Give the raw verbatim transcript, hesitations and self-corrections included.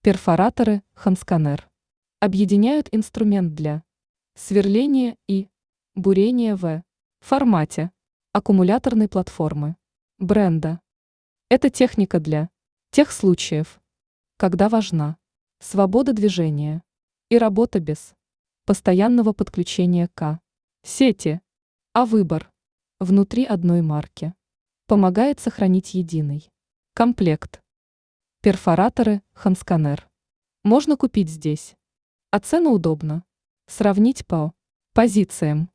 Перфораторы Хамсканер объединяют инструмент для сверления и бурения в формате аккумуляторной платформы бренда. Это техника для тех случаев, когда важна свобода движения и работа без постоянного подключения к сети, а выбор внутри одной марки помогает сохранить единый комплект. Перфораторы Хамсканер можно купить здесь, а цену удобно сравнить по позициям.